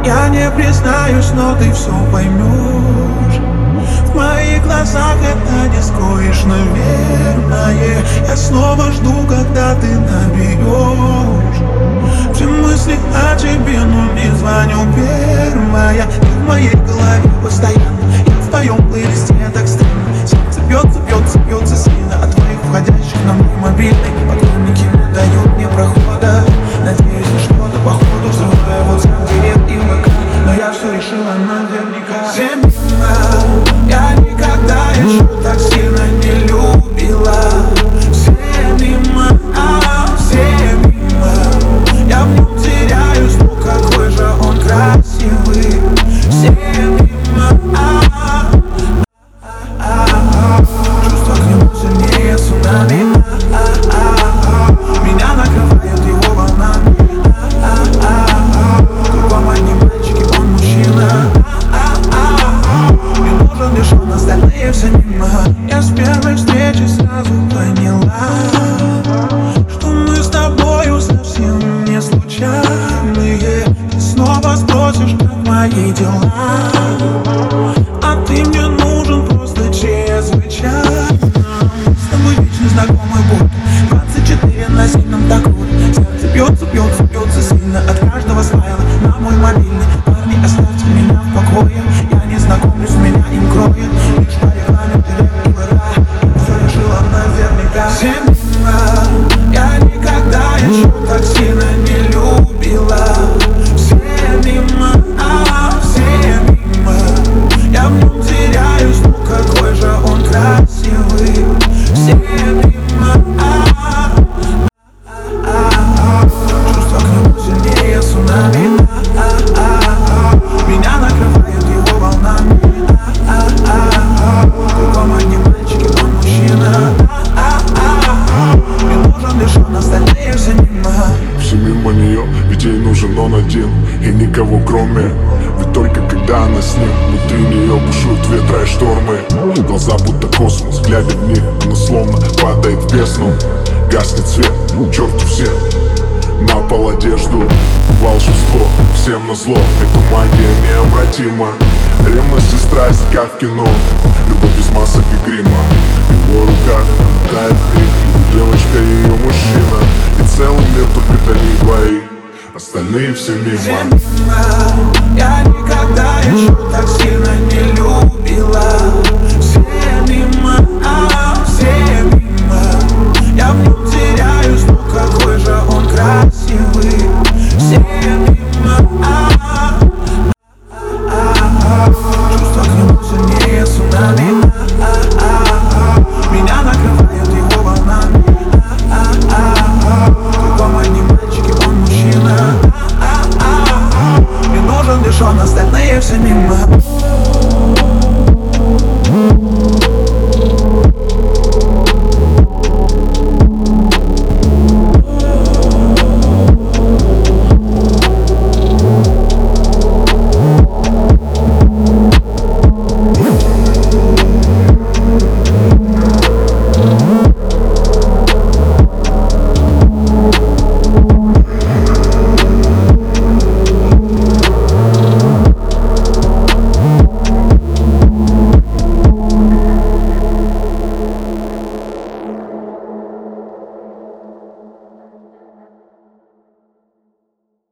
Я не признаюсь, но ты все поймешь. В моих глазах это не скроешь, наверное. Я снова жду, когда ты наберешь. Все мысли о тебе, но не звоню первая. Ты в моей голове постоянно, я в твоем плейлисте, так странно. Сердце бьется, бьется, бьется сильно от твоих входящих на мой мобильный. Поклонники не дают мне прохода. Надеюсь на что-то по ходу, взрывая WhatsApp, директ и ВК. Но я все решила наверняка. Все мимо, я никогда еще так сильно не любила. Все мимо, все мимо. Я в нем теряюсь, ну какой же он красивый. Все мимо, чувства к нему сильнее цунами. Меня накрывает его волнами. Кругом одни мальчики, он мужчина. Мне нужен лишь он, остальные все мимо. Я с первой встречи сразу поняла, что мы с тобою совсем не случайные. Ты снова спросишь, как мои дела, а ты мне нужен просто чрезвычайно. С тобой вечно знакомый будто 24/7 нам так круто. Сердце бьется, бьется, бьется сильно от каждого смайла на мой мобильный. Парни, оставьте меня в покое. Я не знакомлюсь, меня им кроет лишь по рекламе ТВ и ВК. Я все решила наверняка. Все мимо, я никогда еще так сильно не любила. Все мимо, все мимо. Я в нем теряюсь, ну какой же он красивый. Все мимо, чувства к нему сильнее цунами. Меня накрывает его волнами. Кругом одни мальчики, он мужчина. Мне нужен лишь он, остальные все мимо. Все мимо нее, ведь ей нужен он один и никого кроме. Ведь только когда она с ним, внутри нее бушуют ветра и штормы. Глаза будто космос, глядя в них, она словно падает в бездну. Гаснет свет, черту всех, на пол одежду. Волшебство, всем назло, эта магия необратима. Ревность и страсть, как в кино, любовь без масок и грима. В его руках тает миг, девочка и ее мужчина. И целый мир только они двоих, остальные все мимо. Все мимо, я никогда еще так сильно не любила. Все мимо, все мимо. Я в нем теряюсь, ну какой же он красивый.